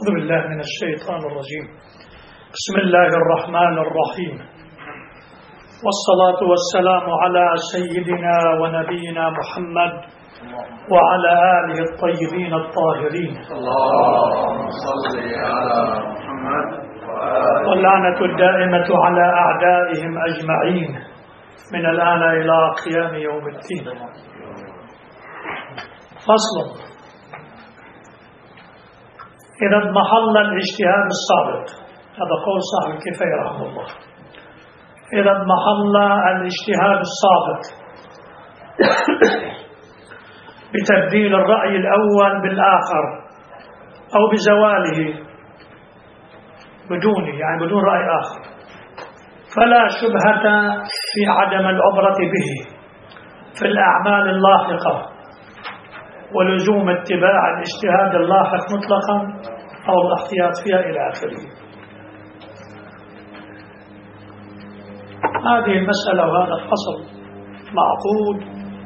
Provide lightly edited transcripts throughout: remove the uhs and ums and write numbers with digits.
أعوذ بالله من الشيطان الرجيم. بسم الله الرحمن الرحيم، والصلاة والسلام على سيدنا ونبينا محمد وعلى آله الطيبين الطاهرين. اللهم صل على محمد واللعنة الدائمة على أعدائهم أجمعين من الآن إلى قيام يوم الدين. فصل: إذا اضمحل الاجتهاد السابق، هذا قول صاحب الكفاية رحمه الله، إذا اضمحل الاجتهاد السابق بتبديل الرأي الأول بالآخر أو بزواله بدونه، يعني بدون رأي آخر، فلا شبهة في عدم العبرة به في الأعمال اللاحقة ولزوم اتباع الاجتهاد اللاحق مطلقا أو الاحتياط فيها إلى آخره. هذه المسألة وهذا الفصل معقود.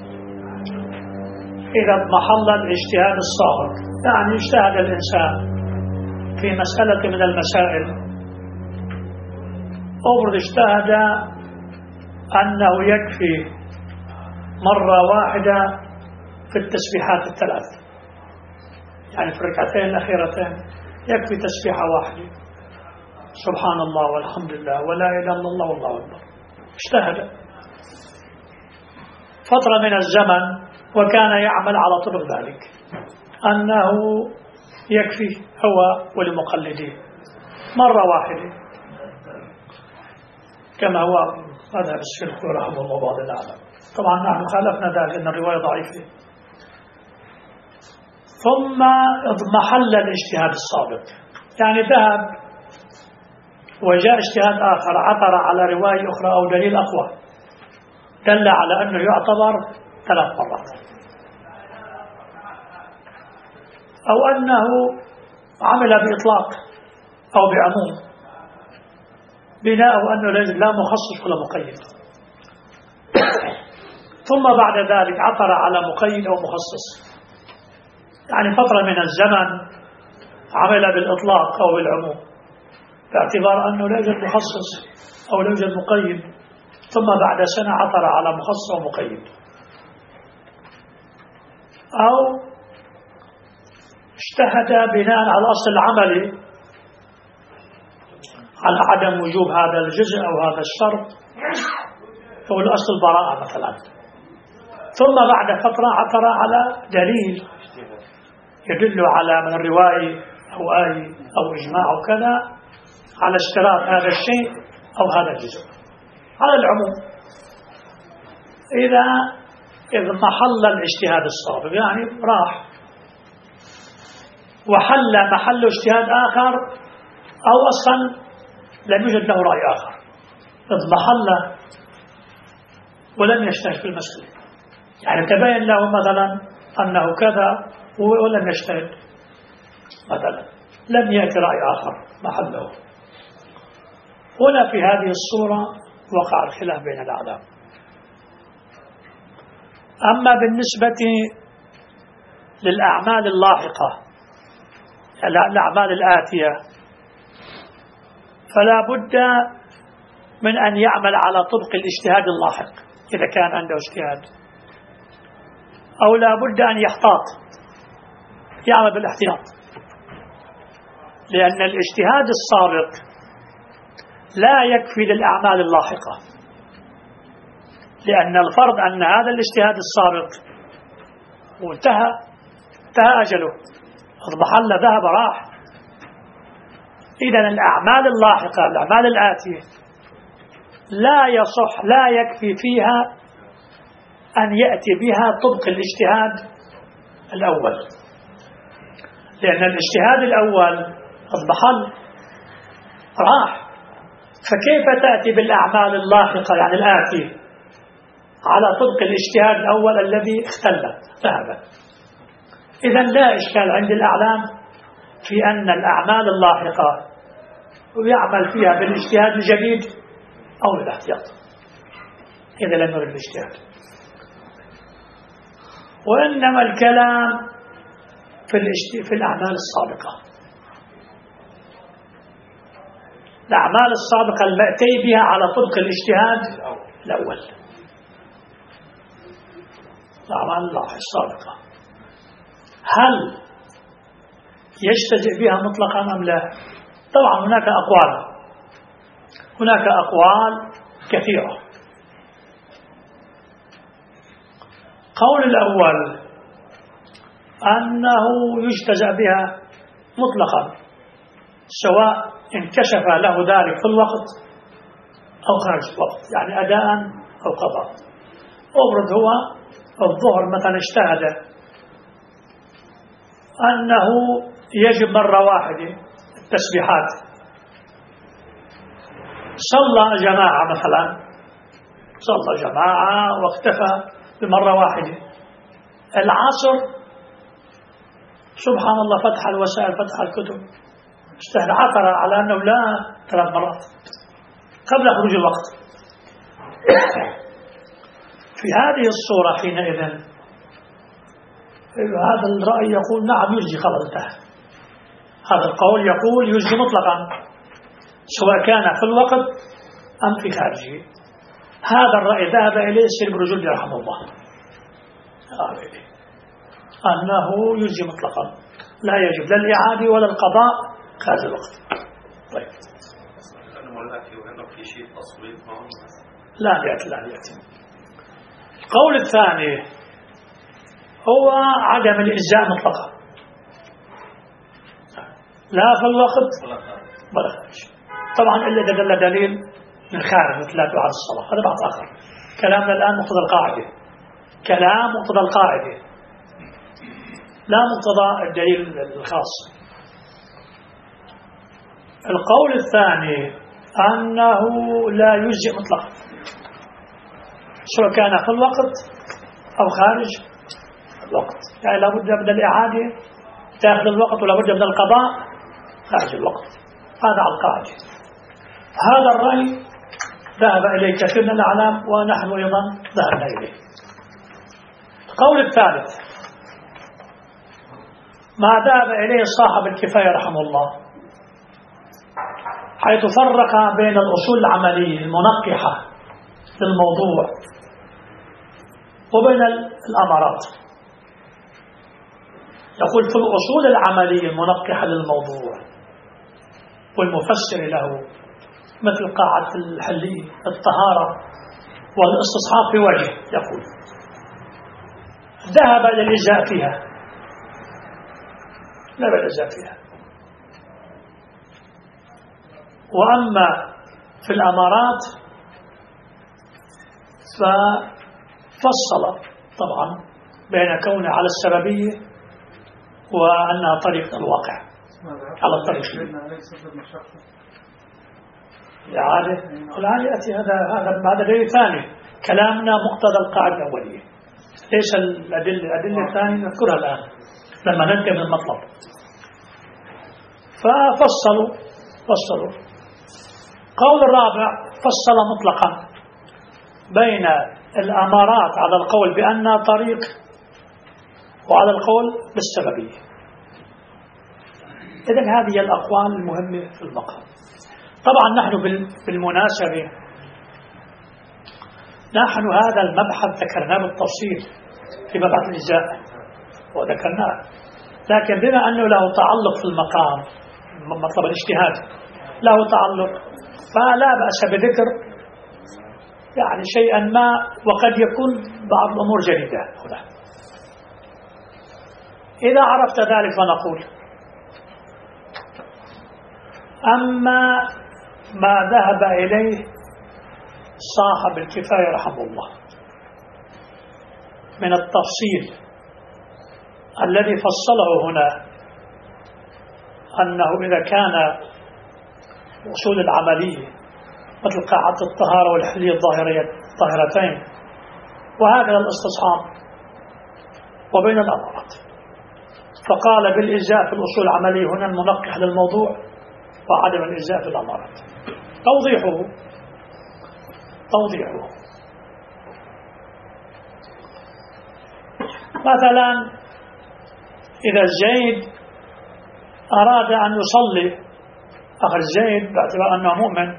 إذا اضمحل الاجتهاد السابق، يعني اجتهد الإنسان في مسألة من المسائل، أفرض اجتهد أنه يكفي مرة واحدة في التسبيحات الثلاث، يعني في الركعتين الأخيرتين يكفي تسبيحة واحدة، سبحان الله والحمد لله ولا إله إلا الله والله أكبر. اجتهد فترة من الزمن وكان يعمل على طبق ذلك، أنه يكفي هو ولمقلديه مرة واحدة، كما هو مذهب الشيخ رحمه الله بعض الأعلام. طبعا نحن خالفنا ذلك أن الرواية ضعيفة. ثم اضمحل الاجتهاد السابق، يعني ذهب وجاء اجتهاد آخر عثر على رواية أخرى أو دليل أقوى دل على أنه يعتبر 3 مرات، أو أنه عمل بإطلاق أو بعموم بناء أنه لا مخصص ولا مقيد، ثم بعد ذلك عثر على مقيد أو مخصص، يعني فترة من الزمن عمل بالإطلاق أو بالعموم باعتبار أنه لا يوجد مخصص أو لا يوجد مقيد، ثم بعد سنة عثر على مخصص أو مقيد، أو اجتهد بناء على الأصل العملي على عدم وجوب هذا الجزء أو هذا الشرط أو الأصل البراءة مثلا، ثم بعد فترة عثر على دليل يدل على من الرواية أو آية أو إجماع أو كذا على اشتراط هذا الشيء أو هذا الجزء على العموم. إذا اضمحل الاجتهاد السابق، يعني راح وحل محل اجتهاد آخر أو أصلا لم يوجد له رأي آخر، اضمحل ولم يجتهد في المسألة، يعني تبين له مثلا أنه كذا ولم يجتهد مثلا، لم يأتي رأي آخر محله. هنا في هذه الصورة وقع الخلاف بين الأعلام. أما بالنسبة للأعمال اللاحقة، الأعمال الآتية، فلا بد من أن يعمل على طبق الاجتهاد اللاحق إذا كان عنده اجتهاد، أو لا بد أن يحتاط، يعمل بالاحتياط، لأن الاجتهاد السابق لا يكفي للأعمال اللاحقة، لأن الفرض أن هذا الاجتهاد السابق وانتهى أجله، اضمحل ذهب راح. إذن الأعمال اللاحقة، الأعمال الآتية، لا يصح لا يكفي فيها أن يأتي بها طبق الاجتهاد الأول، لأن الاجتهاد الأول اضمحل راح، فكيف تأتي بالأعمال اللاحقة يعني الآتية على طبق الاجتهاد الأول الذي اختلت ذهبت؟ إذن لا إشكال عند الأعلام في أن الأعمال اللاحقة يعمل فيها بالاجتهاد الجديد أو الاحتياط إذا لم يرد الاجتهاد. وإنما الكلام في الأعمال السابقة، الأعمال السابقة المأتي بها على طبق الاجتهاد الأول، الأعمال السابقة هل يجتزئ بها مطلقا أم لا؟ طبعا هناك أقوال كثيرة. قول الأول أنه يجتزأ بها مطلقا سواء انكشف له ذلك في الوقت أو خارج الوقت، يعني أداء أو قضاء. أفرض هو الظهر مثلا اجتهد أنه يجب مرة واحدة التسبيحات، صلى جماعة مثلا، صلى جماعة واكتفى بمرة واحدة. العصر سبحان الله فتح الوسائل فتح الكتب اجتهد عثر على أنه لا 3 مرات قبل خروج الوقت. في هذه الصورة حينئذ هذا الرأي يقول نعم يجزي، خلاص انتهى. هذا القول يقول يجزي مطلقا سواء كان في الوقت أم في خارجه. هذا الرأي ذهب إليه السيد ابن رجل رحمه الله، أنه يجزي مطلقا لا يجب لا الإعادة ولا القضاء خارج الوقت. طيب لا يأتي. القول الثاني هو عدم الإجزاء مطلقا، لا في الوقت ولا خارج. طبعا إلا إذا دل دليل من خارج مثل لا تعاد الصلاة، هذا بعض آخر. كلامنا الآن مقتضى القاعدة، كلام مقتضى القاعدة لا مقتضى الدليل الخاص. القول الثاني أنه لا يجزئ مطلقا سواء كان في الوقت أو خارج الوقت، يعني لا بد من الإعادة داخل الوقت ولا بد من القضاء خارج الوقت. هذا على القاعدة. هذا الرأي ذهب إليه كثير من الأعلام ونحن أيضا ذهبنا إليه. القول الثالث ما ذهب إليه صاحب الكفاية رحمه الله، حيث فرق بين الأصول العملية المنقحة للموضوع وبين الأمارات. يقول في الأصول العملية المنقحة للموضوع والمفسر له مثل قاعدة الحلية الطهارة والاستصحاب في وجه، يقول ذهب إلى الإجزاء فيها، لا بالإجزاء فيها. وأما في الأمارات ففصل طبعا بين كونه على السببية وأنها طريقة الواقع على الطريق العادة يأتي. هذا دليل ثاني. كلامنا مقتضى القاعدة الأولية، ليس الأدلة الثانية نذكرها الآن لما ننتهي من المطلب. ففصلوا. قول الرابع فصل مطلقا بين الأمارات على القول بأنها طريق وعلى القول بالسببية. إذن هذه الأقوال المهمة في المقام. طبعا نحن بالمناسبة نحن هذا المبحث ذكرناه بالتفصيل في مبحث الإجزاء وذكرناه، لكن بما أنه له تعلق في المقام مطلب الاجتهاد له تعلق، فلا بأس بذكر يعني شيئا ما، وقد يكون بعض الأمور جديدة هنا. إذا عرفت ذلك فنقول أما ما ذهب إليه صاحب الكفاية رحمه الله من التفصيل الذي فصله هنا، أنه إذا كان أصول العملية مثل قاعدة الطهارة والحلية الطاهرتين وهكذا الاستصحاب وبين الأمارات، فقال بالإجزاء في الأصول العملية هنا المنقح للموضوع وعدم الإجزاء في الأمارات. توضيحه مثلا إذا زيد أراد أن يصلي أخذ زيد باعتبار أنه مؤمن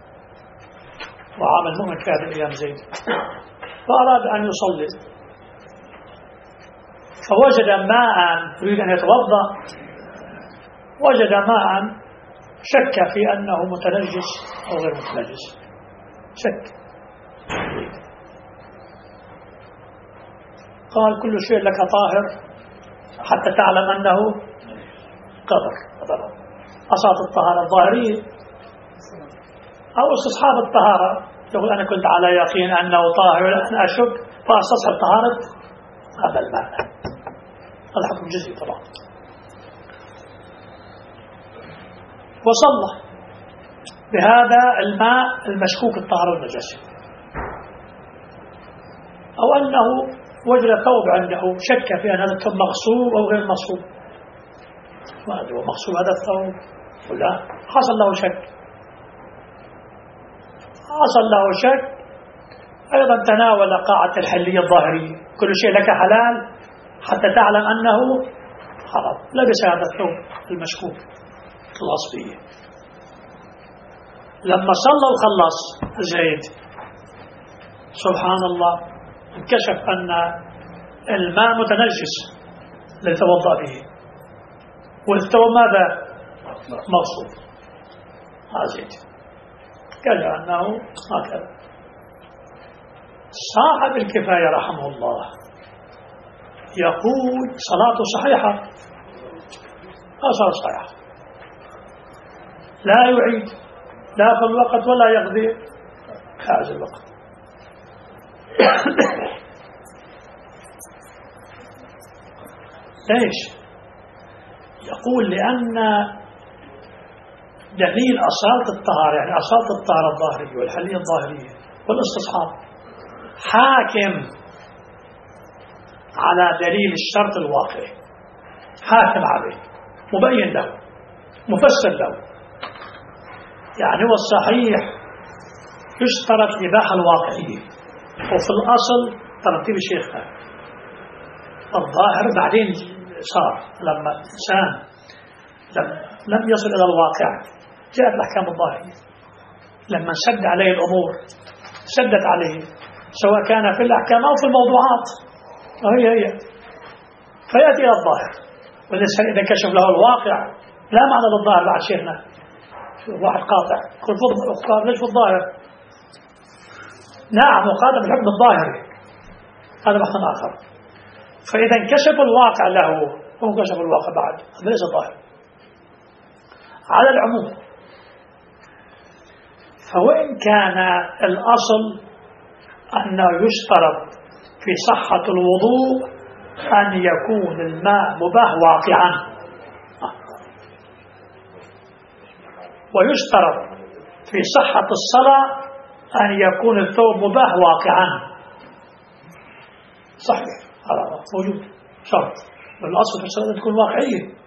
وعامل مؤمن في هذه الأيام زيد، فأراد أن يصلي، فوجد ماء يريد أن يتوضأ، وجد ماء شك في أنه متنجس أو غير متنجس، شك. قال كل شيء لك طاهر حتى تعلم أنه قدر. أصالة الطهارة الظاهرية أو استصحاب الطهارة، يقول أنا كنت على يقين أنه طاهر أنا أشك فأستصحب طهارة هذا الماء. هذا حكم جزئي طبعا. وصلى بهذا الماء المشكوك الطهارة والنجاسة، أو أنه وجد ثوب عنده شك في أن هذا الثوب مغصوب أو غير مغصوب، ما أدري هو مغصوب هذا الثوب ولا، حصل له شك، حصل له شك. أيضا تناول قاعدة الحلية الظاهرية، كل شيء لك حلال حتى تعلم أنه حرام. لبس هذا الثوب المشكوك الأصلية. لما صلى وخلص زيد سبحان الله انكشف أن الماء متنجس ليتوضأ به، والثوب ماذا؟ مغصوب. زيد قال أنه هكذا. صاحب الكفاية رحمه الله يقول صلاته صحيحة، صلاته صحيحة، لا يعيد لا في الوقت ولا يقضي خارج الوقت. ليش؟ يقول لأن دليل أصالة الطهارة، يعني أصالة الطهارة الظاهرية والحلية الظاهرية والاستصحاب حاكم على دليل الشرط الواقعي، حاكم عليه، مبين له، مفسر له. يعني هو الصحيح يشترط الإباحة الواقعية، وفي الأصل ترتيب الشيخ الظاهر بعدين صار لما الإنسان لم يصل إلى الواقع جاءت الأحكام الظاهرية. لما سد عليه الأمور سدت عليه، سواء كان في الأحكام أو في الموضوعات، هي فيأتي إلى الظاهر. والإنسان إذا كشف له الواقع لا معنى للظاهر بعد شيخنا. واحد قاطع يقول ليش في الظاهر؟ نعم وقال بالحكم الظاهري، هذا بحث آخر. فإذا انكشف الواقع له هو كشف الواقع بعد، هذا ليس ظاهر على العموم. فوإن كان الأصل أنه يشترط في صحة الوضوء أن يكون الماء مباح واقعا، ويشترط في صحة الصلاة أن يكون الثوب مباح واقعا، صحيح هذا موجود شرط، والأصل في الصلاة تكون واقعية.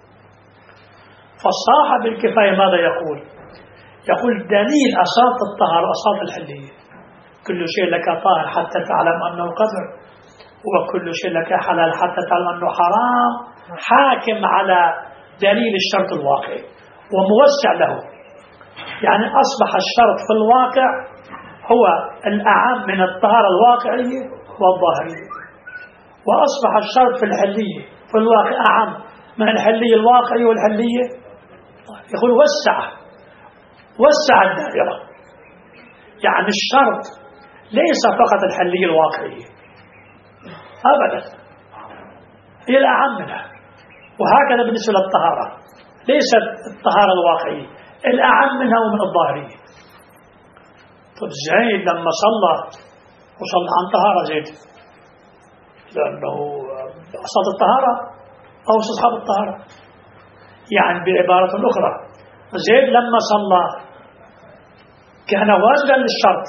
فصاحب الكفاية ماذا يقول؟ يقول دليل أصالة الطهارة أصالة الحلية، كل شيء لك طاهر حتى تعلم أنه قدر، وكل شيء لك حلال حتى تعلم أنه حرام، حاكم على دليل الشرط الواقعي وموسع له. يعني أصبح الشرط في الواقع هو الأعم من الطهارة الواقعية والظاهرية، وأصبح الشرط في الحلية في الواقع أعم من الحلية الواقعية والحلية. يقول وسع الدائرة، يعني الشرط ليس فقط الحلية الواقعية أبدا، هي الأعم منها. وهكذا بالنسبة للطهارة، ليست الطهارة الواقعية، الأعم منها ومن الظاهرية. طب زيد لما صلى وصلى عن طهارة زيد، لأنه أصل الطهارة أو استصحاب الطهارة. يعني بعبارة أخرى زيد لما صلى كان واجبا للشرط،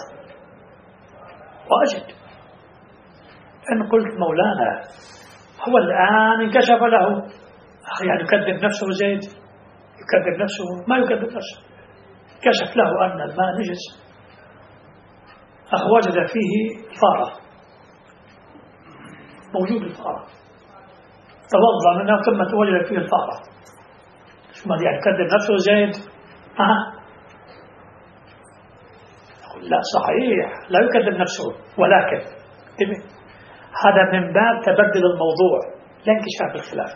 واجب. إن قلت مولانا هو الآن انكشف له، يعني يكذب نفسه زيد، يكذب نفسه؟ ما يكذب نفسه، كشف له أن الماء نجس، وجد فيه فارة، موجود الفارة، توضأ منها ثم وجد فيه الفارة. ثم يعني يكذب نفسه زيد؟ لا صحيح، لا يكذب نفسه، ولكن هذا من باب تبدل الموضوع لا انكشاف الخلاف.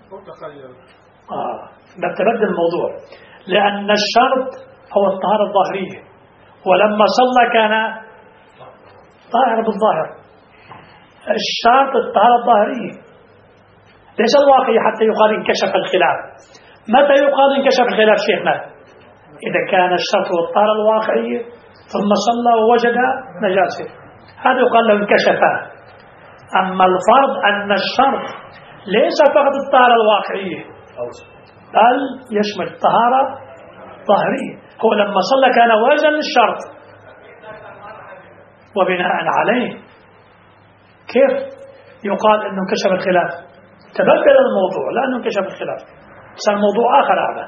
باب تبدل الموضوع، لأن الشرط هو الطهارة الظاهرية، ولما صلى كان طاهر بالظاهر. الشرط الطهارة الظاهرية ليس الواقعي حتى يقال انكشف الخلاف. متى يقال انكشف الخلاف شيخنا؟ إذا كان الشرط هو الطهارة الواقعية ثم صلى ووجد نجاسة، هذا يقال له انكشف. أما الفرض أن الشرط ليس فقط الطهارة الواقعية بل يشمل الطهارة الظاهرية. هو لما صلى كان واجدا للشرط، وبناء عليه كيف يقال أنه انكشف الخلاف؟ تبدل الموضوع لا أنه انكشف الخلاف، صار موضوع آخر. هذا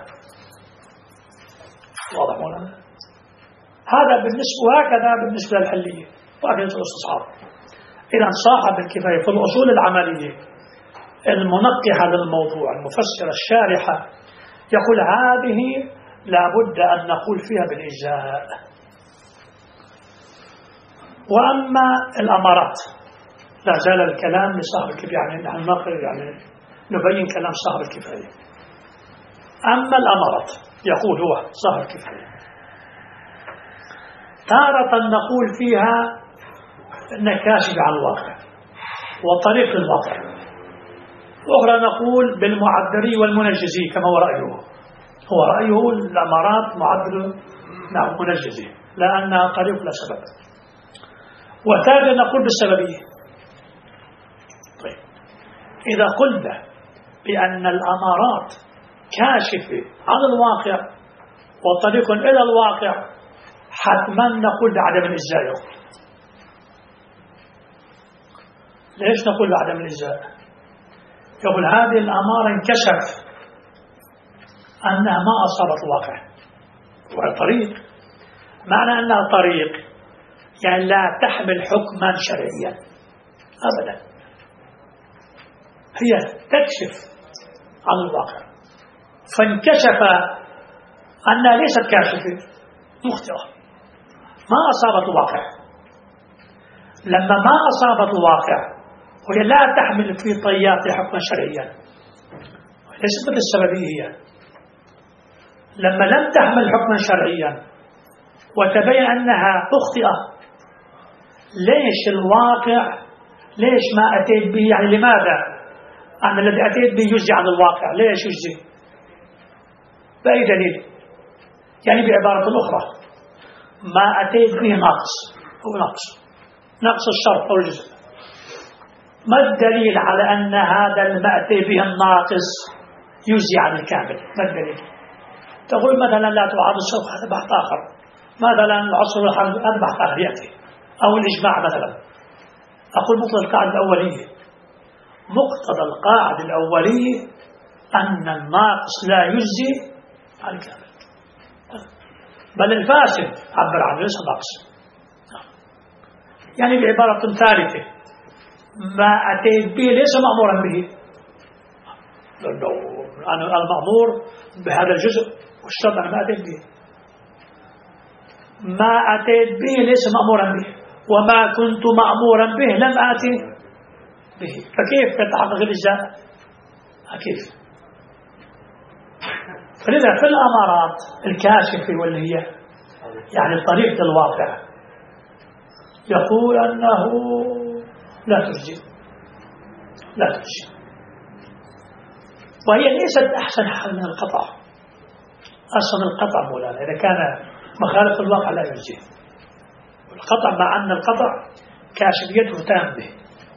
واضح مولانا؟ هذا بالنسبة، وهكذا بالنسبة للحلية وهكذا الاستصحاب. إذا صاحب الكفاية في الأصول العملية المنقحة للموضوع المفسرة الشارحة يقول هذه لابد أن نقول فيها بالإجزاء. وأما الأمارات لا زال الكلام لصاحب الكفاية، يعني نحن يعني نبين كلام صاحب الكفاية. أما الأمارات يقول هو صاحب الكفاية تارة نقول فيها نكاشف عن الواقع وطريق الواقع، وأخرى نقول بالمعبري والمنجزي كما هو رأيه. هو رأيه الأمارات معبر منجزي لأنها طريق لا سبب. وثالثا نقول بالسببية. طيب إذا قلنا بأن الأمارات كاشفة عن الواقع وطريق إلى الواقع حتما نقول بعدم الإجزاء. ليش نقول بعدم الإجزاء؟ يقول هذه الأمارة انكشف أنها ما أصابت الواقع والطريق. معنى أنها طريق يعني لا تحمل حكما شرعيا أبدا، هي تكشف عن الواقع. فانكشف أنها ليست كاشفة، مخطئة، ما أصابت الواقع. لما ما أصابت الواقع وهي لا تحمل في طياتها حكما شرعيا، ليست مثل السببية. لما لم تحمل حكما شرعيا وتبين أنها مخطئة، ليش الواقع ليش ما أتيت به؟ يعني لماذا أن الذي أتيت به يجزي عن الواقع؟ ليش يجزي؟ بأي دليل؟ يعني بعبارة أخرى ما أتيت به ناقص، هو نقص الشرط أو الجزء. ما الدليل على أن هذا المأتي به الناقص يجزي عن الكامل؟ ما الدليل؟ تقول مثلا لا تعاد السوق، هذا بحث آخر. مثلا العصر والحرب، هذا بحث آخر يأتي. أو الإجماع مثلا. أقول مقتضى القاعدة الأولية، مقتضى القاعدة الأولية أن الناقص لا يجزي عن الكامل، بل الفاسد عبر عنه ليس ناقص. يعني بعبارة ثالثة ما أتيت به ليس مأمورا به، أنا المأمور بهذا الجزء والشرط أنا ما أتيت به. ما أتيت به ليس مأمورا به، وما كنت مأمورا به لم آتي به، فكيف يتحقق الإجزاء؟ كيف؟ فلذا في الأمارات الكاشفة واللي هي يعني طريقة الواقع يقول أنه لا تجزي، وهي ليست أحسن حال من القطع. أصلا القطع مولانا إذا كان مخالف الواقع لا يجزي. القطع مع أن القطع كاشفيته تامة.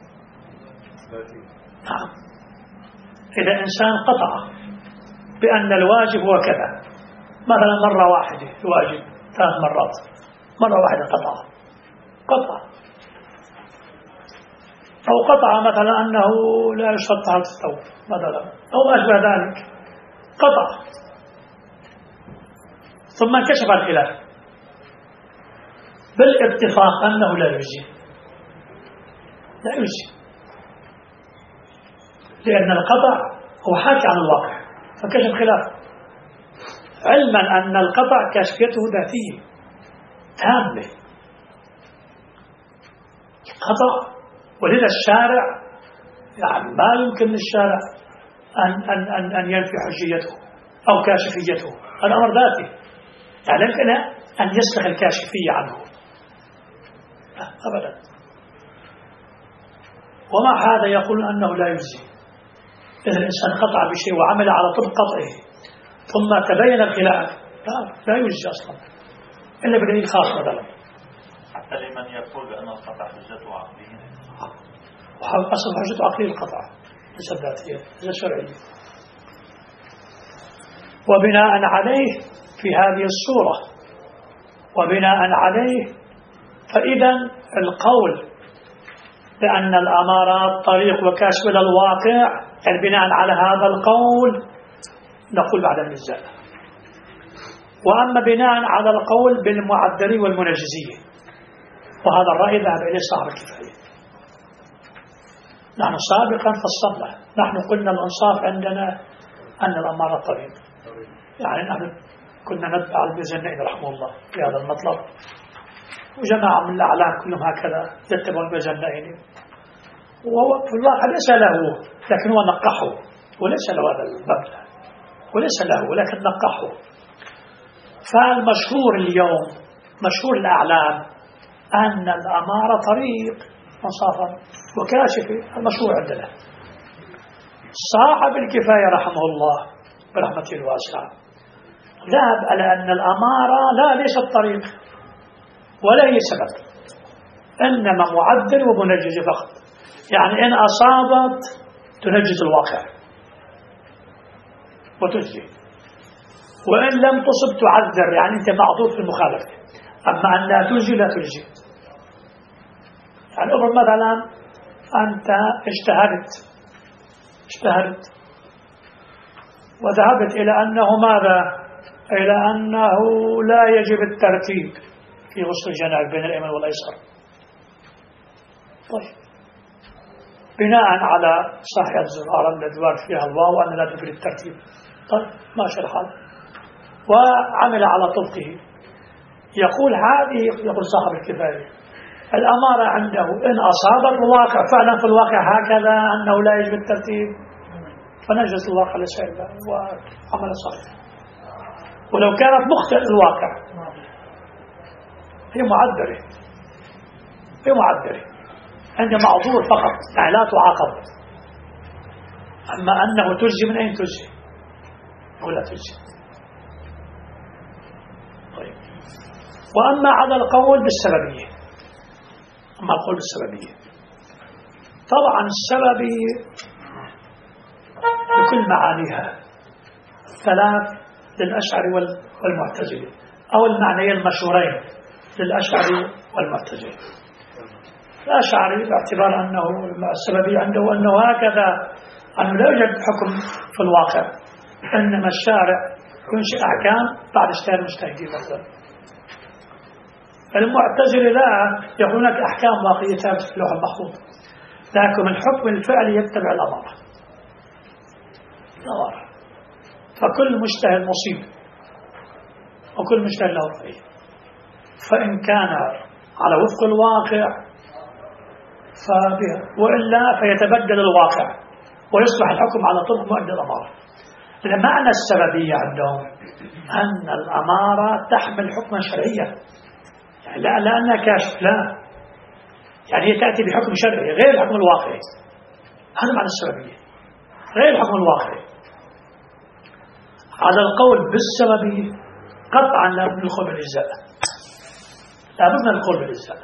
نعم، إذا إنسان قطع بأن الواجب هو كذا، مثلا مرة واحدة الواجب 3 مرات، مرة واحدة قطع، أو قطع مثلا أنه لا يشرط طهارة الثوب مثلا أو ما أشبه ذلك، قطع ثم انكشف الخلاف بالاتفاق أنه لا يجزي، لأن القطع هو حاكي عن الواقع، فكشف خلاف علما أن القطع كاشفيته ذاتية تامة القطع، ولذا الشارع يعني ما يمكن للشارع أن ينفي حجيته أو كاشفيته، الأمر ذاتي، يعني يمكن أن يسلخ الكاشفية عنه أبدا. ومع هذا يقول أنه لا يجزي. إذا الإنسان قطع بشيء وعمل على طب قطعه ثم تبين الخلاف لا يجزي أصلا إلا بدليل خاص مثلا. حتى لمن يقول بأن القطع حجته عقلية، أصل حجته عقلية القطع ليس ذاتية ليس شرعية. وبناء عليه في هذه الصورة وبناء عليه فإذا القول بأن الأمارات طريق وكاشف للواقع، يعني بناء على هذا القول نقول بعد النزاع. وأما بناء على القول بالمعدل والمنجزية، وهذا الرأي ذهب إليه صاحب الكفاية. نحن سابقا فصلنا، نحن قلنا الإنصاف عندنا أن الأمارة طريق، يعني نحن كنا نتبع المزنين رحمه الله في هذا المطلب، وجماعة من الأعلام كلهم هكذا يتبعوا المزنين، وفي الواقع ليس له، لكن هو نقحه وليس له هذا المبدأ وليس له، ولكن نقحه. فالمشهور اليوم مشهور الأعلام أن الأمارة طريق منصافا وكاشف، المشهور عندنا. صاحب الكفاية رحمه الله برحمته الواسعة ذهب على أن الأمارة لا ليست طريق ولا هي سبب، إنما معدل ومنجز فقط، يعني إن أصابت تنجز الواقع وتجزي، وإن لم تصب تعذر، يعني أنت معذور في المخالفة، أما أن لا تجزي لا تجزي. يعني أفرض مثلا أنت اجتهدت وذهبت إلى أنه ماذا؟ إلى أنه لا يجب الترتيب في غسل الجنابة بين الأيمن والأيسر. طيب بناء على صحيح الزرارة الذي وارد فيها الواو أن لا تجب الترتيب، طيب ماشي الحال، وعمل على طبقه. يقول هذه، يقول صاحب الكفاية الأمارة عنده إن أصاب الواقع فعلا في الواقع هكذا أنه لا يجب الترتيب فنجز الواقع لسائل وعمل صحيح. ولو كانت مخطئ الواقع هي معذرة عند معذور فقط، يعني لا تعاقب. أما أنه تجزي، من أين تجزي؟ ولا تجزي. طيب وأما على القول بالسببية، أما القول بالسببية، طبعا السببية بكل معانيها ثلاث للأشعري والمعتزلة، أو المعنيين المشهورين للأشعري والمعتزلة. الأشعري باعتبار أنه السببية عنده أنه هكذا، أنه لا يوجد حكم في الواقع، إنما الشارع ينشئ أحكام بعد اجتهاد المجتهدين مثلا. المعتزلة لا، يقول هناك أحكام واقعية ثابتة في اللوح المحفوظ، لكن الحكم الفعلي يتبع الأمارة. فكل مجتهد مصيب وكل مجتهد له رأي، فإن كان على وفق الواقع فبها، وإلا فيتبدل الواقع ويصبح الحكم على طرق مؤدي الأمارة. لأن معنى السببية عندهم أن الأمارة تحمل حكما شرعيا، يعني لا لأنها كاشف، لا، يعني هي تأتي بحكم شرعي غير الحكم الواقعي. هذا معنى السببية، غير الحكم الواقعي. على القول بالسببية قطعا لا بد من القول بالإجزاء، لا بد من القول بالإجزاء،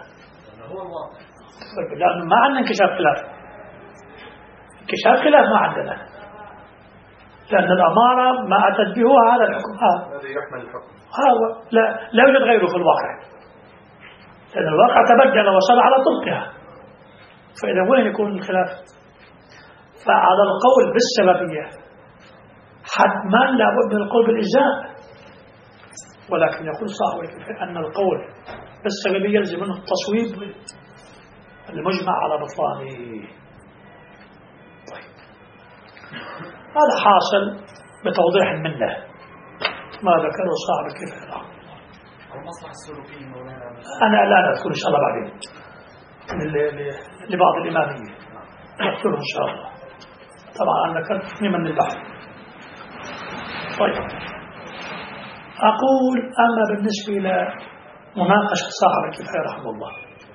لأنه ما عندنا انكشاف خلاف، انكشاف خلاف ما عندنا، لأن الأمارة ما أتت به هذا الحكم، الذي يحمل الحكم هذا لا يوجد غيره في الواقع، لأن الواقع تبدل وصل على طبقها، فإذا وين يكون الخلاف؟ فعلى القول بالسببية حتما لا بد من القول بالإجزاء، ولكن يقول صاحب الكفاية أن القول بالسببية يلزم منه التصويب المجمع على بطلانه. طيب هذا حاصل بتوضيح منه، ما ذكره صاحب الكفاية رحمه الله. المصلحة السلوكية مولانا أنا الآن أذكر إن شاء الله بعدين لبعض الإمامية أذكره إن شاء الله. طبعا أنا ذكرت من البحث. طيب أقول أما بالنسبة إلى مناقشة صاحب الكفاية رحمه الله،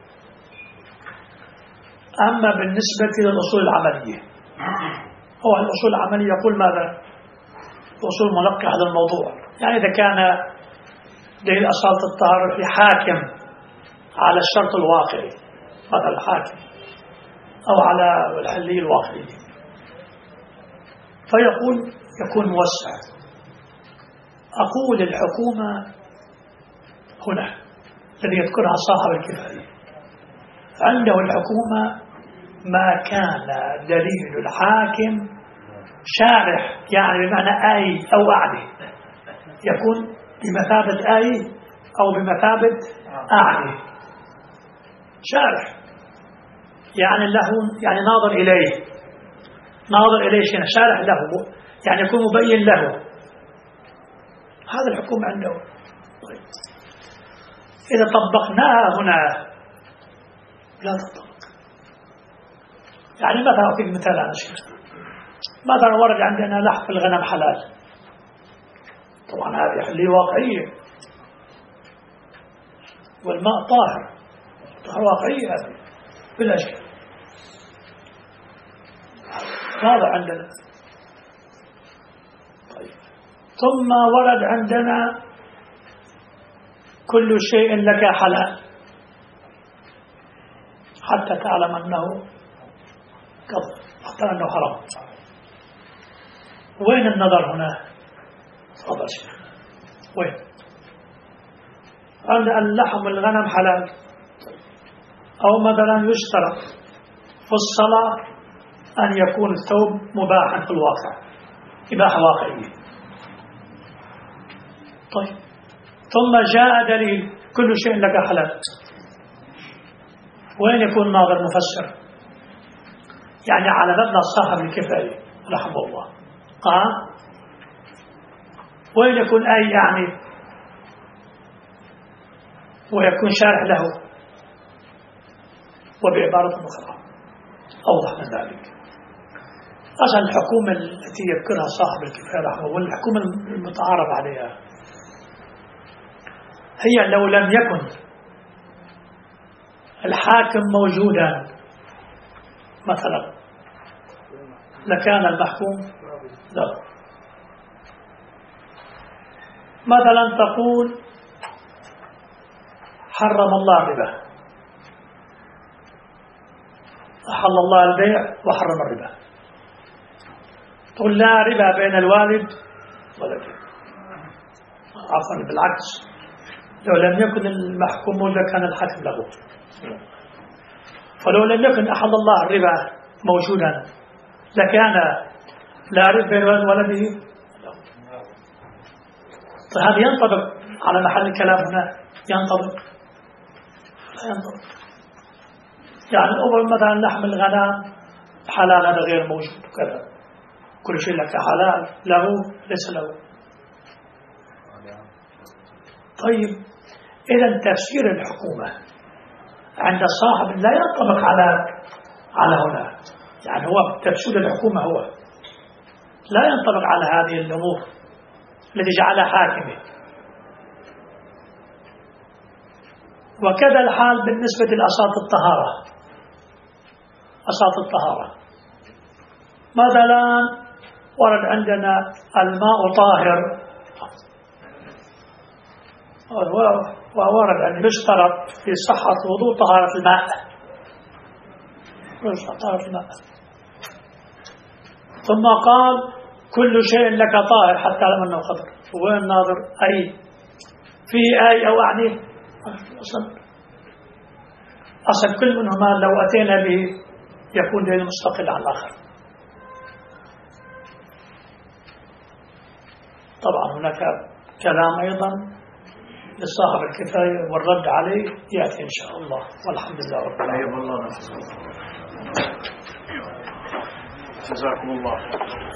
أما بالنسبة للأصول العملية، هو الأصول العملية يقول ماذا؟ أصول منقح هذا الموضوع. يعني إذا كان دليل أصالة الطهارة في حاكم على الشرط الواقعي مثل الحاكم أو على الحلية الواقعية، فيقول يكون موسع. أقول الحكومة هنا الذي يذكرها صاحب الكفاية، عنده الحكومة ما كان دليل الحاكم شارح، يعني بمعنى آي أو أعلي، يكون بمثابة آي أو بمثابة أعلي، شارح يعني له، يعني ناظر إليه شيء، شارح له، يعني يكون مبين له. هذا الحكم عنده. طيب إذا طبقناها هنا لا تطبق. يعني مثلا أعطيك مثال عن شيء، مثلا ورد عندنا لحف الغنم حلال، طبعا هذه حلية واقعية، والماء طاهر واقعية هذه بلا شيء، هذا عندنا. طيب ثم ورد عندنا كل شيء لك حلال حتى تعلم أنه كفر، حتى أنه حرام. وين النظر هنا؟ تفضل شيخ، وين؟ عند اللحم الغنم حلال، أو مثلا يشترط في الصلاة أن يكون الثوب مباحا في الواقع، إباحة واقعية. طيب ثم جاء دليل كل شيء لك حلال، وين يكون ناظر مفسر؟ يعني على مبنى صاحب الكفاية رحمه الله وين يكون أي يعني ويكون شارح له، وبعبارة أخرى أوضح من ذلك. أصلا الحكومة التي يذكرها صاحب الكفاية رحمه الله والحكومة المتعارف عليها هي لو لم يكن الحاكم موجودا مثلا لكان المحكوم لا. مثلا تقول حرم الله الربا، أحل الله البيع وحرم الربا، تقول لا ربا بين الوالد والابن، عفوا بالعكس، لو لم يكن المحكوم موجودا كان الحاكم له. فلو لم يكن أحل الله الربا موجودا لكان لا ربا بين الوالد وولده. فهذا ينطبق على محل الكلام هنا، ينطبق لا ينطبق. يعني أول مثلا لحم الغنم حلال، هذا غير موجود كذا، كل شيء لك حلال له ليس له. طيب إذا تفسير الحكومة عند صاحب لا ينطبق على هنا، يعني هو تفسير الحكومة هو لا ينطبق على هذه الأمور التي جعلها حاكمة. وكذا الحال بالنسبة لأصالة الطهارة. أصالة الطهارة مثلا ورد عندنا الماء طاهر، وورد أن يشترط في صحة الوضوء طهارة الماء، طهارة الماء. ثم قال كل شيء لك طاهر حتى لم أنه خضر. وين الناظر؟ أي في أي أو أعني أصل كل منهما لو أتينا به يكون دليل مستقل عن الآخر. طبعا هناك كلام أيضا لصاحب الكفاية والرد عليه يأتي إن شاء الله، والحمد لله رب العالمين. جزاكم الله.